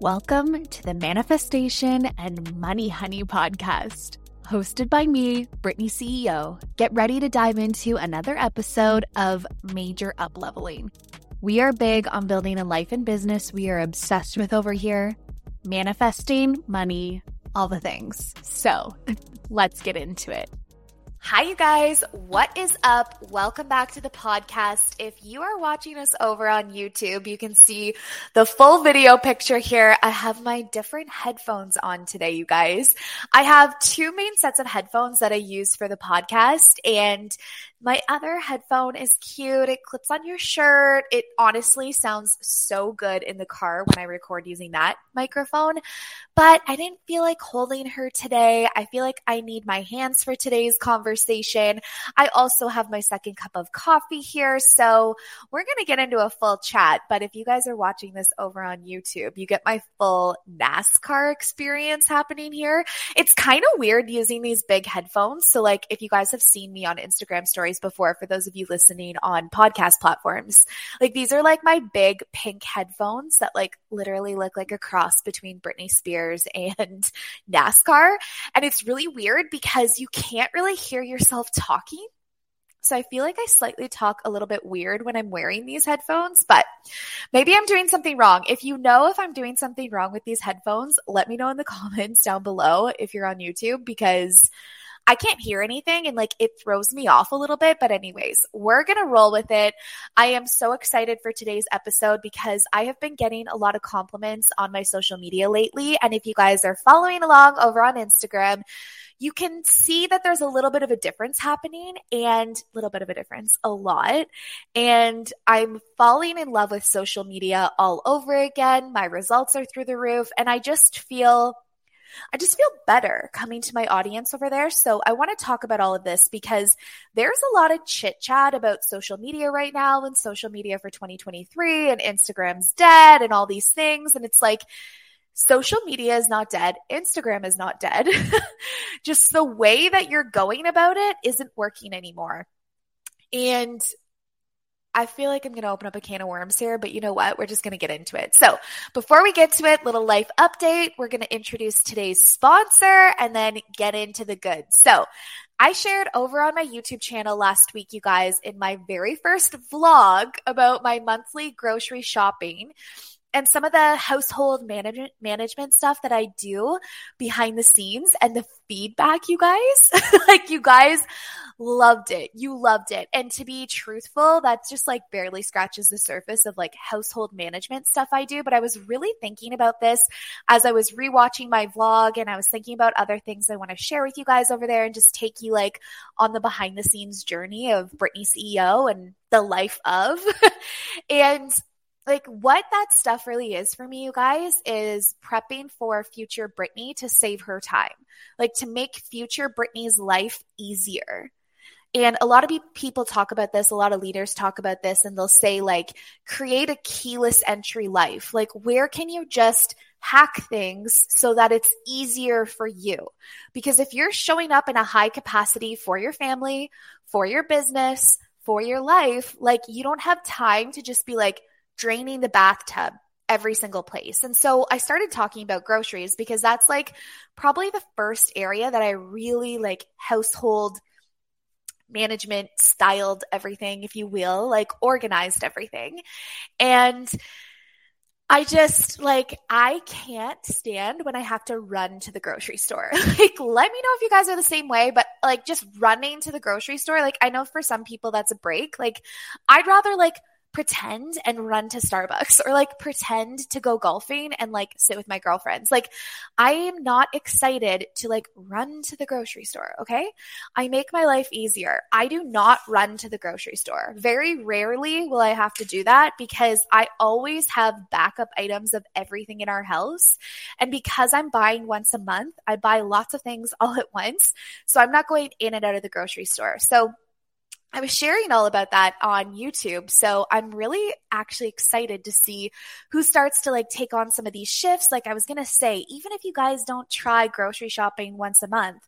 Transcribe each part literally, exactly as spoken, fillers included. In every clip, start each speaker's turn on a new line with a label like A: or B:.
A: Welcome to the Manifestation and Money Honey podcast. Hosted by me, Brittany C E O. Get ready to dive into another episode of Major Upleveling. We are big on building a life and business we are obsessed with over here. Manifesting, money, all the things. So let's get into it. Hi, you guys. What is up? Welcome back to the podcast. If you are watching us over on YouTube, you can see the full video picture here. I have my different headphones on today, you guys. I have two main sets of headphones that I use for the podcast, and my other headphone is cute. It clips on your shirt. It honestly sounds so good in the car when I record using that microphone, but I didn't feel like holding her today. I feel like I need my hands for today's conversation. I also have my second cup of coffee here, so we're going to get into a full chat, but if you guys are watching this over on YouTube, you get my full NASCAR experience happening here. It's kind of weird using these big headphones, so like if you guys have seen me on Instagram stories before, for those of you listening on podcast platforms, like these are like my big pink headphones that like literally look like a cross between Britney Spears and NASCAR. And it's really weird because you can't really hear yourself talking. So I feel like I slightly talk a little bit weird when I'm wearing these headphones, but maybe I'm doing something wrong. If you know if I'm doing something wrong with these headphones, let me know in the comments down below if you're on YouTube, because I can't hear anything and like it throws me off a little bit. But anyways, we're going to roll with it. I am so excited for today's episode because I have been getting a lot of compliments on my social media lately. And if you guys are following along over on Instagram, you can see that there's a little bit of a difference happening, and a little bit of a difference, a lot. And I'm falling in love with social media all over again. My results are through the roof, and I just feel I just feel better coming to my audience over there. So I want to talk about all of this because there's a lot of chit chat about social media right now, and social media for twenty twenty-three, and Instagram's dead and all these things. And it's like, social media is not dead. Instagram is not dead. Just the way that you're going about it isn't working anymore. And I feel like I'm going to open up a can of worms here, but you know what? We're just going to get into it. So before we get to it, little life update. We're going to introduce today's sponsor and then get into the goods. So I shared over on my YouTube channel last week, you guys, in my very first vlog about my monthly grocery shopping and some of the household management management stuff that I do behind the scenes, and the feedback, you guys, like you guys loved it. You loved it. And to be truthful, that's just like barely scratches the surface of like household management stuff I do. But I was really thinking about this as I was rewatching my vlog, and I was thinking about other things I want to share with you guys over there and just take you like on the behind the scenes journey of Brittany C E O and the life of. And like what that stuff really is for me, you guys, is prepping for future Brittany to save her time, like to make future Brittany's life easier. And a lot of people talk about this, a lot of leaders talk about this, and they'll say like, create a keyless entry life. Like, where can you just hack things so that it's easier for you? Because if you're showing up in a high capacity for your family, for your business, for your life, like you don't have time to just be like, draining the bathtub every single place. And so I started talking about groceries because that's like probably the first area that I really like household management styled everything, if you will, like organized everything. And I just like, I can't stand when I have to run to the grocery store. Like, let me know if you guys are the same way, but like just running to the grocery store, like I know for some people that's a break. Like I'd rather like pretend and run to Starbucks, or like pretend to go golfing and like sit with my girlfriends. Like I am not excited to like run to the grocery store. Okay. I make my life easier. I do not run to the grocery store. Very rarely will I have to do that because I always have backup items of everything in our house. And because I'm buying once a month, I buy lots of things all at once. So I'm not going in and out of the grocery store. So I was sharing all about that on YouTube. So I'm really actually excited to see who starts to like take on some of these shifts. Like I was going to say, even if you guys don't try grocery shopping once a month,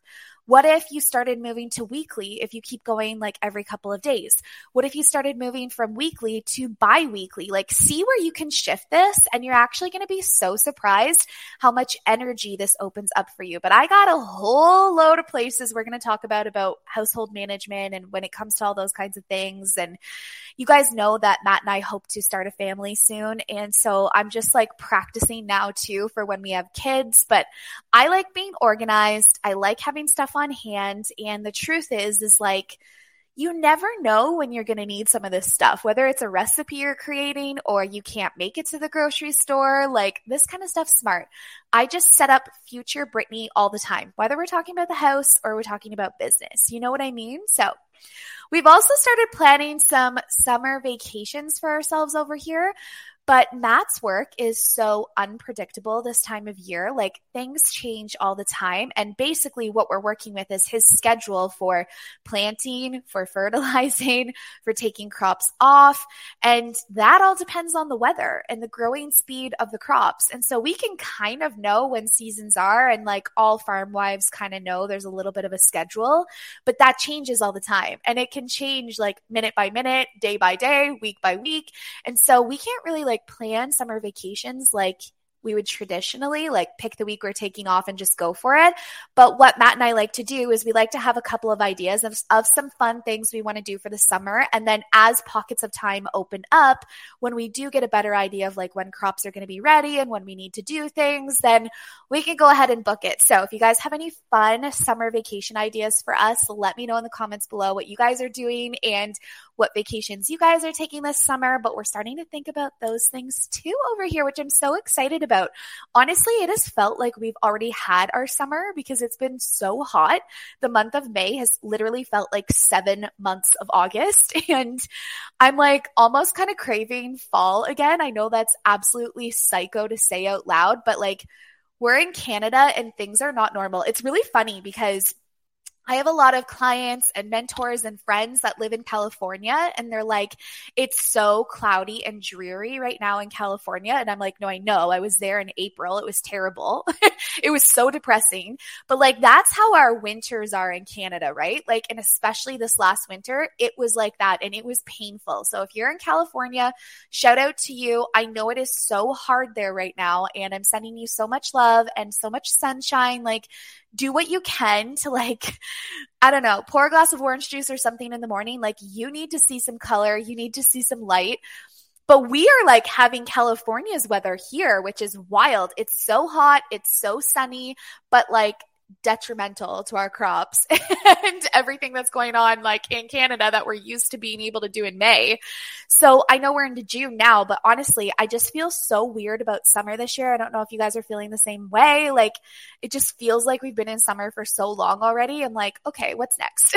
A: What if you started moving to weekly if you keep going like every couple of days? What if you started moving from weekly to bi-weekly? Like, see where you can shift this, and you're actually going to be so surprised how much energy this opens up for you. But I got a whole load of places we're going to talk about, about household management and when it comes to all those kinds of things. And you guys know that Matt and I hope to start a family soon. And so I'm just like practicing now too for when we have kids, but I like being organized. I like having stuff on hand. And the truth is, is like, you never know when you're going to need some of this stuff, whether it's a recipe you're creating or you can't make it to the grocery store. Like, this kind of stuff's smart. I just set up future Brittany all the time, whether we're talking about the house or we're talking about business. You know what I mean? So we've also started planning some summer vacations for ourselves over here. But Matt's work is so unpredictable this time of year. Like, things change all the time. And basically what we're working with is his schedule for planting, for fertilizing, for taking crops off. And that all depends on the weather and the growing speed of the crops. And so we can kind of know when seasons are, and like all farm wives kind of know there's a little bit of a schedule, but that changes all the time. And it can change like minute by minute, day by day, week by week. And so we can't really like like plan summer vacations like we would traditionally, like pick the week we're taking off and just go for it. But what Matt and I like to do is we like to have a couple of ideas of, of some fun things we want to do for the summer. And then as pockets of time open up, when we do get a better idea of like when crops are going to be ready and when we need to do things, then we can go ahead and book it. So if you guys have any fun summer vacation ideas for us, let me know in the comments below what you guys are doing and what vacations you guys are taking this summer. But we're starting to think about those things too over here, which I'm so excited about. Honestly, it has felt like we've already had our summer because it's been so hot. The month of May has literally felt like seven months of August. And I'm like almost kind of craving fall again. I know that's absolutely psycho to say out loud, but like, we're in Canada and things are not normal. It's really funny because I have a lot of clients and mentors and friends that live in California, and they're like, it's so cloudy and dreary right now in California. And I'm like, no, I know. I was there in April. It was terrible. It was so depressing. But like, that's how our winters are in Canada, right? Like, and especially this last winter, it was like that and it was painful. So if you're in California, shout out to you. I know it is so hard there right now, and I'm sending you so much love and so much sunshine. Like, do what you can to like, I don't know, pour a glass of orange juice or something in the morning. Like, you need to see some color. You need to see some light. But we are like having California's weather here, which is wild. It's so hot. It's so sunny, but like detrimental to our crops and everything that's going on like in Canada that we're used to being able to do in May. So I know we're into June now, but honestly, I just feel so weird about summer this year. I don't know if you guys are feeling the same way. Like, it just feels like we've been in summer for so long already. I'm like, okay, what's next?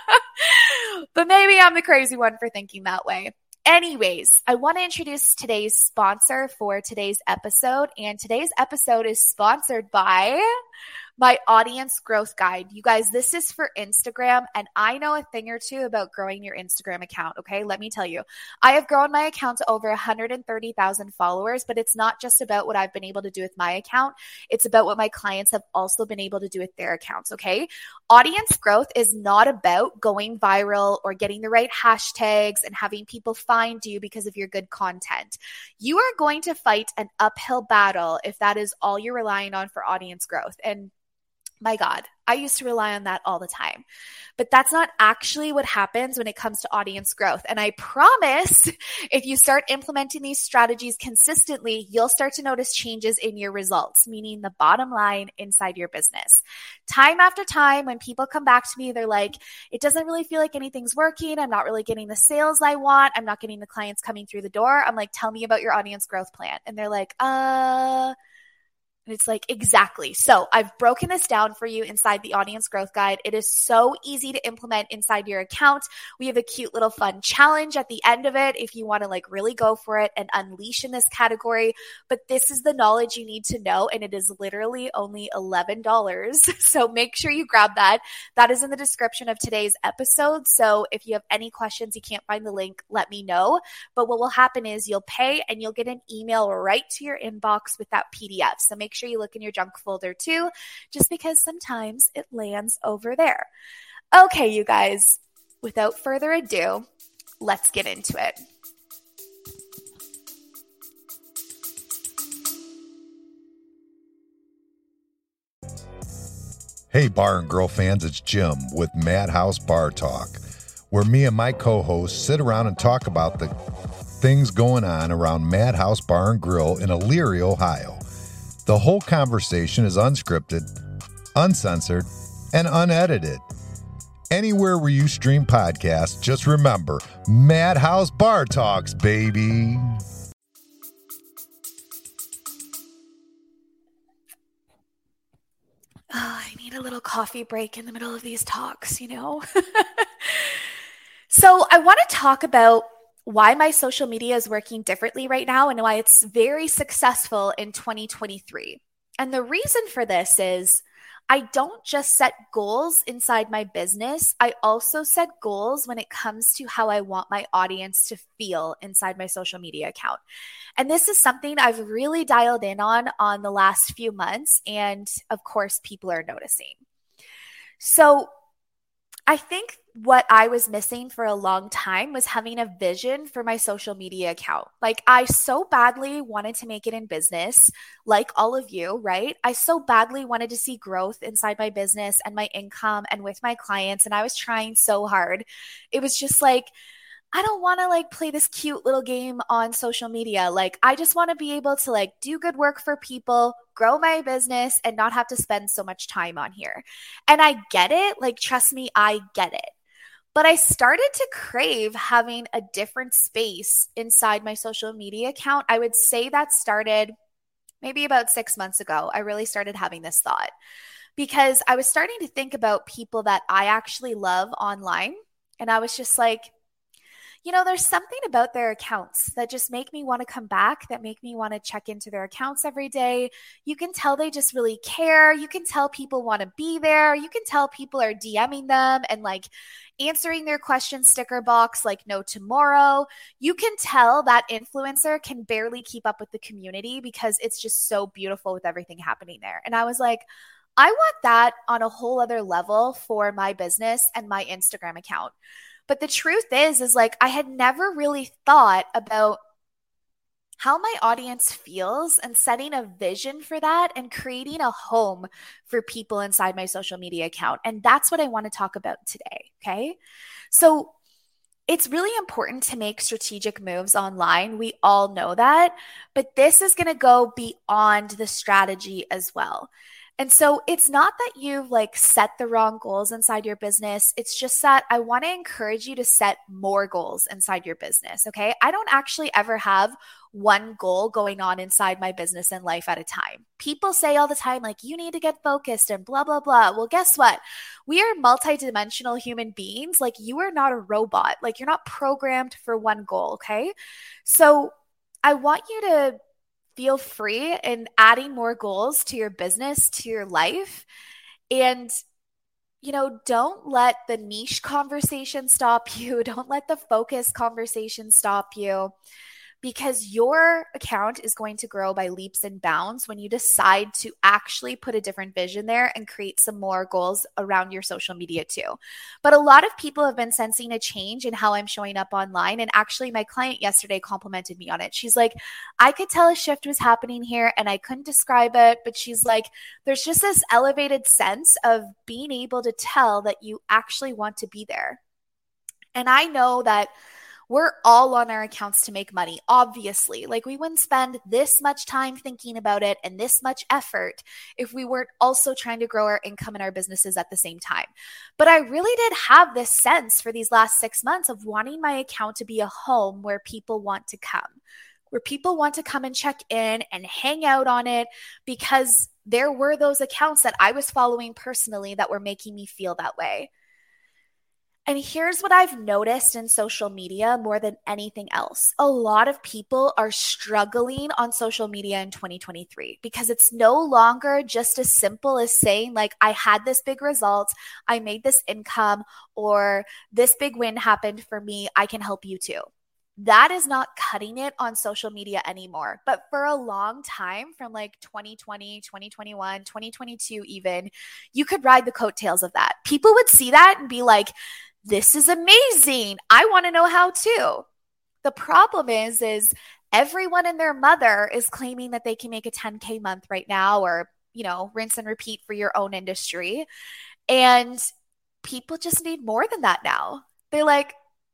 A: But maybe I'm the crazy one for thinking that way. Anyways, I want to introduce today's sponsor for today's episode. And today's episode is sponsored by my audience growth guide. You guys, this is for Instagram, and I know a thing or two about growing your Instagram account. Okay. Let me tell you, I have grown my account to over one hundred thirty thousand followers, but it's not just about what I've been able to do with my account. It's about what my clients have also been able to do with their accounts. Okay. Audience growth is not about going viral or getting the right hashtags and having people find you because of your good content. You are going to fight an uphill battle if that is all you're relying on for audience growth. And my God, I used to rely on that all the time. But that's not actually what happens when it comes to audience growth. And I promise if you start implementing these strategies consistently, you'll start to notice changes in your results, meaning the bottom line inside your business. Time after time, when people come back to me, they're like, it doesn't really feel like anything's working. I'm not really getting the sales I want. I'm not getting the clients coming through the door. I'm like, tell me about your audience growth plan. And they're like, uh... And it's like, exactly. So I've broken this down for you inside the audience growth guide. It is so easy to implement inside your account. We have a cute little fun challenge at the end of it if you want to like really go for it and unleash in this category. But this is the knowledge you need to know, and it is literally only eleven dollars. So make sure you grab that. That is in the description of today's episode. So if you have any questions, you can't find the link, let me know. But what will happen is you'll pay and you'll get an email right to your inbox with that P D F. So make make sure you look in your junk folder too, just because sometimes it lands over there. Okay, you guys, without further ado, let's get into it.
B: Hey, Bar and Grill fans, it's Jim with Madhouse Bar Talk, where me and my co-hosts sit around and talk about the things going on around Madhouse Bar and Grill in Elyria, Ohio. The whole conversation is unscripted, uncensored, and unedited. Anywhere where you stream podcasts, just remember, Madhouse Bar Talks, baby.
A: Oh, I need a little coffee break in the middle of these talks, you know? So I want to talk about why my social media is working differently right now and why it's very successful in twenty twenty-three. And the reason for this is I don't just set goals inside my business. I also set goals when it comes to how I want my audience to feel inside my social media account. And this is something I've really dialed in on on the last few months. And of course, people are noticing. So I think what I was missing for a long time was having a vision for my social media account. Like, I so badly wanted to make it in business, like all of you, right? I so badly wanted to see growth inside my business and my income and with my clients. And I was trying so hard. It was just like, I don't want to like play this cute little game on social media. Like, I just want to be able to like do good work for people, grow my business, and not have to spend so much time on here. And I get it. Like, trust me, I get it. But I started to crave having a different space inside my social media account. I would say that started maybe about six months ago. I really started having this thought because I was starting to think about people that I actually love online. And I was just like, you know, there's something about their accounts that just make me want to come back, that make me want to check into their accounts every day. You can tell they just really care. You can tell people want to be there. You can tell people are DMing them and like answering their question sticker box like no tomorrow. You can tell that influencer can barely keep up with the community because it's just so beautiful with everything happening there. And I was like, I want that on a whole other level for my business and my Instagram account. But the truth is, is like, I had never really thought about how my audience feels and setting a vision for that and creating a home for people inside my social media account. And that's what I want to talk about today. Okay. So it's really important to make strategic moves online. We all know that, but this is going to go beyond the strategy as well. And so it's not that you've like set the wrong goals inside your business. It's just that I want to encourage you to set more goals inside your business. Okay. I don't actually ever have one goal going on inside my business and life at a time. People say all the time, like, you need to get focused and blah, blah, blah. Well, guess what? We are multidimensional human beings. Like, you are not a robot. Like, you're not programmed for one goal. Okay. So I want you to feel free in adding more goals to your business, to your life. And, you know, don't let the niche conversation stop you. Don't let the focus conversation stop you. Because your account is going to grow by leaps and bounds when you decide to actually put a different vision there and create some more goals around your social media too. But a lot of people have been sensing a change in how I'm showing up online. And actually, my client yesterday complimented me on it. She's like, I could tell a shift was happening here and I couldn't describe it. But she's like, there's just this elevated sense of being able to tell that you actually want to be there. And I know that we're all on our accounts to make money, obviously. Like, we wouldn't spend this much time thinking about it and this much effort if we weren't also trying to grow our income and our businesses at the same time. But I really did have this sense for these last six months of wanting my account to be a home where people want to come, where people want to come and check in and hang out on it, because there were those accounts that I was following personally that were making me feel that way. And here's what I've noticed in social media more than anything else. A lot of people are struggling on social media in twenty twenty-three because it's no longer just as simple as saying, like, I had this big result, I made this income, or this big win happened for me, I can help you too. That is not cutting it on social media anymore. But for a long time, from like twenty twenty, twenty twenty-one, twenty twenty-two even, you could ride the coattails of that. People would see that and be like, this is amazing. I want to know how too. The problem is, is everyone and their mother is claiming that they can make a ten K month right now, or, you know, rinse and repeat for your own industry. And people just need more than that now. They're like,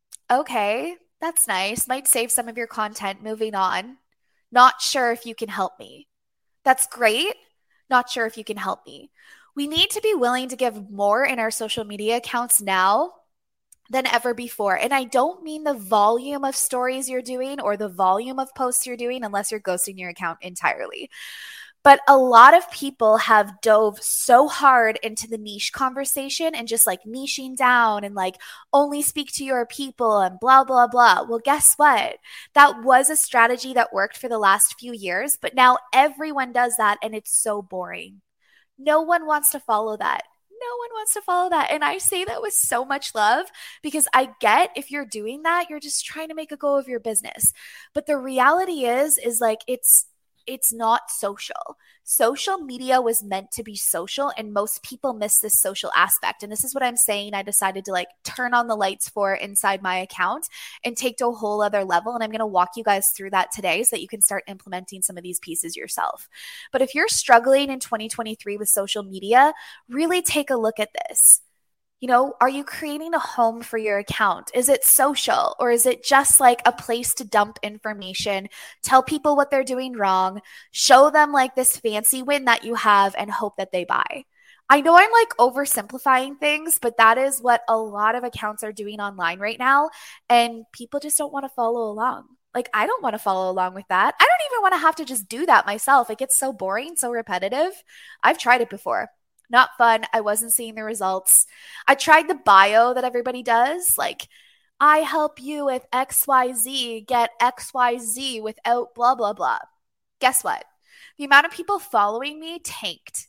A: okay, that's nice. Might save some of your content. Moving on. Not sure if you can help me. That's great. Not sure if you can help me. We need to be willing to give more in our social media accounts now than ever before. And I don't mean the volume of stories you're doing or the volume of posts you're doing, unless you're ghosting your account entirely. But a lot of people have dove so hard into the niche conversation and just like niching down and like only speak to your people and blah, blah, blah. Well, guess what? That was a strategy that worked for the last few years, but now everyone does that and it's so boring. No one wants to follow that. No one wants to follow that. And I say that with so much love, because I get if you're doing that, you're just trying to make a go of your business. But the reality is, is like it's It's not social. Social media was meant to be social, and most people miss this social aspect. And this is what I'm saying I decided to like turn on the lights for inside my account and take to a whole other level. And I'm going to walk you guys through that today so that you can start implementing some of these pieces yourself. But if you're struggling in twenty twenty-three with social media, really take a look at this. You know, are you creating a home for your account? Is it social, or is it just like a place to dump information, tell people what they're doing wrong, show them like this fancy win that you have and hope that they buy? I know I'm like oversimplifying things, but that is what a lot of accounts are doing online right now. And people just don't want to follow along. Like, I don't want to follow along with that. I don't even want to have to just do that myself. It gets so boring, so repetitive. I've tried it before. Not fun. I wasn't seeing the results. I tried the bio that everybody does. Like, I help you with X Y Z, get X Y Z without blah, blah, blah. Guess what? The amount of people following me tanked.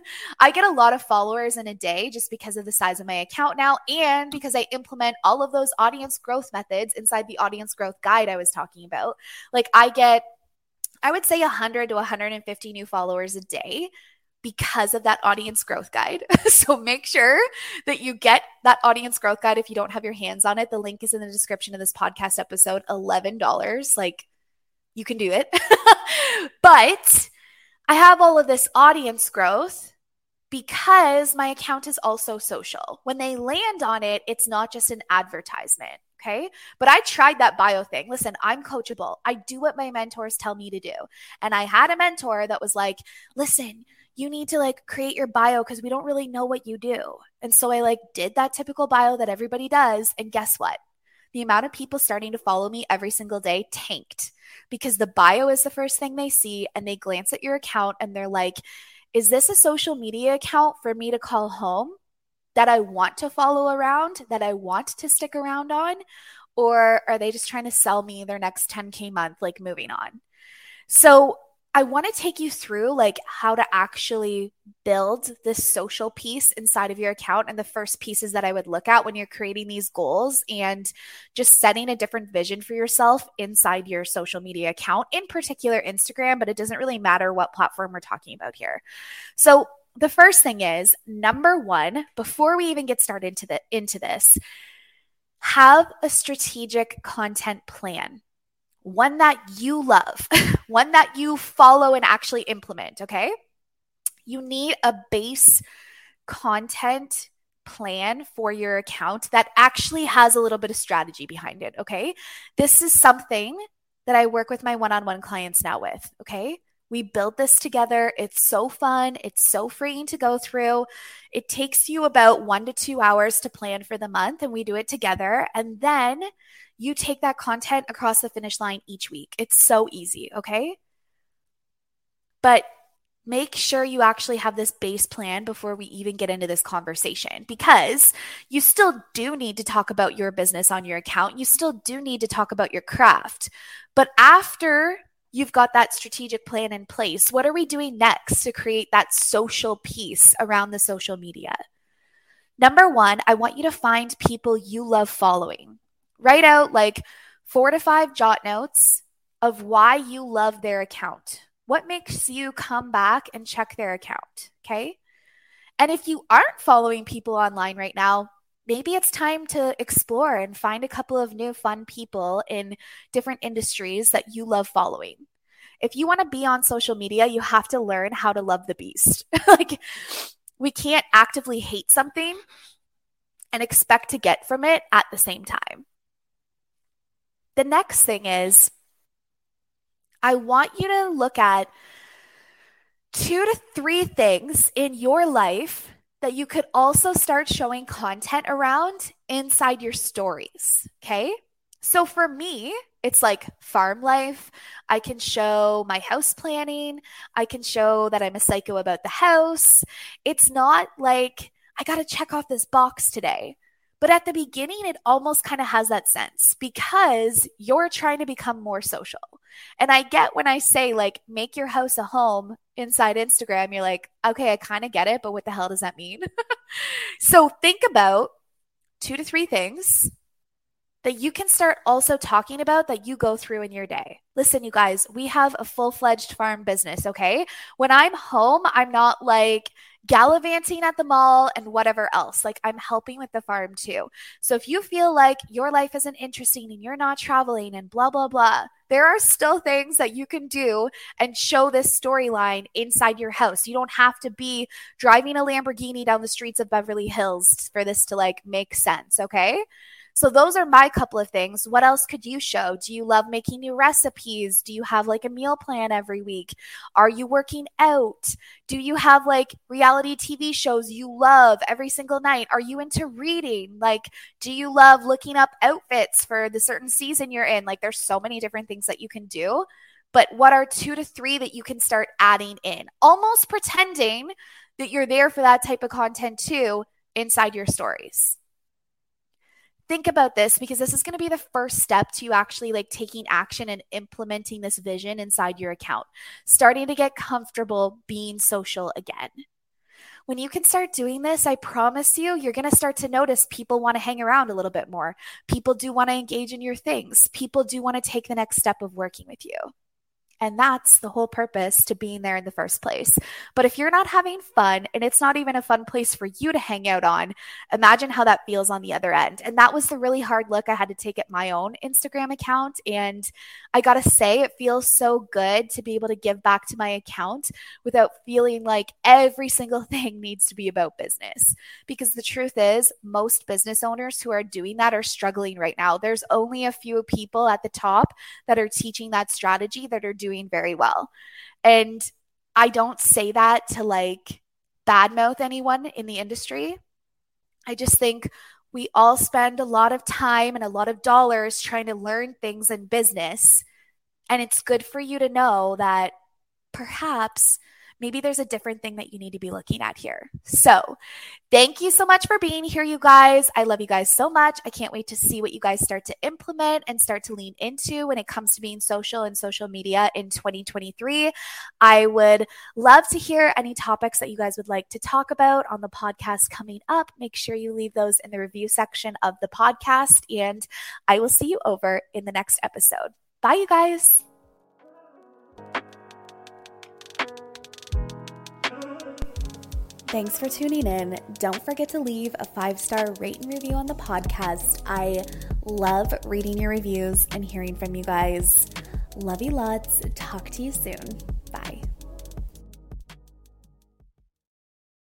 A: I get a lot of followers in a day just because of the size of my account now, and because I implement all of those audience growth methods inside the audience growth guide I was talking about. Like, I get, I would say one hundred to one hundred fifty new followers a day because of that audience growth guide. So make sure that you get that audience growth guide if you don't have your hands on it. The link is in the description of this podcast episode, eleven dollars. Like, you can do it. But I have all of this audience growth because my account is also social. When they land on it, it's not just an advertisement. Okay. But I tried that bio thing. Listen, I'm coachable. I do what my mentors tell me to do. And I had a mentor that was like, listen, you need to like create your bio because we don't really know what you do. And so I like did that typical bio that everybody does. And guess what? The amount of people starting to follow me every single day tanked, because the bio is the first thing they see, and they glance at your account and they're like, is this a social media account for me to call home that I want to follow around, that I want to stick around on? Or are they just trying to sell me their next ten K month, like moving on? So I want to take you through like how to actually build this social piece inside of your account, and the first pieces that I would look at when you're creating these goals and just setting a different vision for yourself inside your social media account, in particular Instagram, but it doesn't really matter what platform we're talking about here. So the first thing is, number one, before we even get started into, the, into this, have a strategic content plan. One that you love, one that you follow and actually implement, okay? You need a base content plan for your account that actually has a little bit of strategy behind it, okay? This is something that I work with my one-on-one clients now with, okay? We build this together. It's so fun. It's so freeing to go through. It takes you about one to two hours to plan for the month, and we do it together. And then you take that content across the finish line each week. It's so easy, okay? But make sure you actually have this base plan before we even get into this conversation, because you still do need to talk about your business on your account. You still do need to talk about your craft. But after you've got that strategic plan in place, what are we doing next to create that social piece around the social media? Number one, I want you to find people you love following. Write out like four to five jot notes of why you love their account. What makes you come back and check their account, okay? And if you aren't following people online right now, maybe it's time to explore and find a couple of new fun people in different industries that you love following. If you want to be on social media, you have to learn how to love the beast. Like, we can't actively hate something and expect to get from it at the same time. The next thing is, I want you to look at two to three things in your life that you could also start showing content around inside your stories, okay? So for me, it's like farm life. I can show my house planning. I can show that I'm a psycho about the house. It's not like I got to check off this box today. But at the beginning, it almost kind of has that sense because you're trying to become more social. And I get when I say, like, make your house a home inside Instagram, you're like, okay, I kind of get it, but what the hell does that mean? So think about two to three things that you can start also talking about that you go through in your day. Listen, you guys, we have a full-fledged farm business, okay? When I'm home, I'm not like gallivanting at the mall and whatever else. Like, I'm helping with the farm too. So if you feel like your life isn't interesting and you're not traveling and blah, blah, blah, there are still things that you can do and show this storyline inside your house. You don't have to be driving a Lamborghini down the streets of Beverly Hills for this to like make sense, okay? So those are my couple of things. What else could you show? Do you love making new recipes? Do you have like a meal plan every week? Are you working out? Do you have like reality T V shows you love every single night? Are you into reading? Like, do you love looking up outfits for the certain season you're in? Like, there's so many different things that you can do. But what are two to three that you can start adding in? Almost pretending that you're there for that type of content too inside your stories. Think about this because this is going to be the first step to you actually like taking action and implementing this vision inside your account, starting to get comfortable being social again. When you can start doing this, I promise you, you're going to start to notice people want to hang around a little bit more. People do want to engage in your things. People do want to take the next step of working with you. And that's the whole purpose to being there in the first place. But if you're not having fun and it's not even a fun place for you to hang out on, imagine how that feels on the other end. And that was the really hard look I had to take at my own Instagram account. And I got to say, it feels so good to be able to give back to my account without feeling like every single thing needs to be about business. Because the truth is, most business owners who are doing that are struggling right now. There's only a few people at the top that are teaching that strategy that are doing doing very well. And I don't say that to like badmouth anyone in the industry. I just think we all spend a lot of time and a lot of dollars trying to learn things in business. And it's good for you to know that perhaps maybe there's a different thing that you need to be looking at here. So thank you so much for being here, you guys. I love you guys so much. I can't wait to see what you guys start to implement and start to lean into when it comes to being social and social media in twenty twenty-three. I would love to hear any topics that you guys would like to talk about on the podcast coming up. Make sure you leave those in the review section of the podcast, and I will see you over in the next episode. Bye, you guys. Thanks for tuning in. Don't forget to leave a five-star rate and review on the podcast. I love reading your reviews and hearing from you guys. Love you lots. Talk to you soon.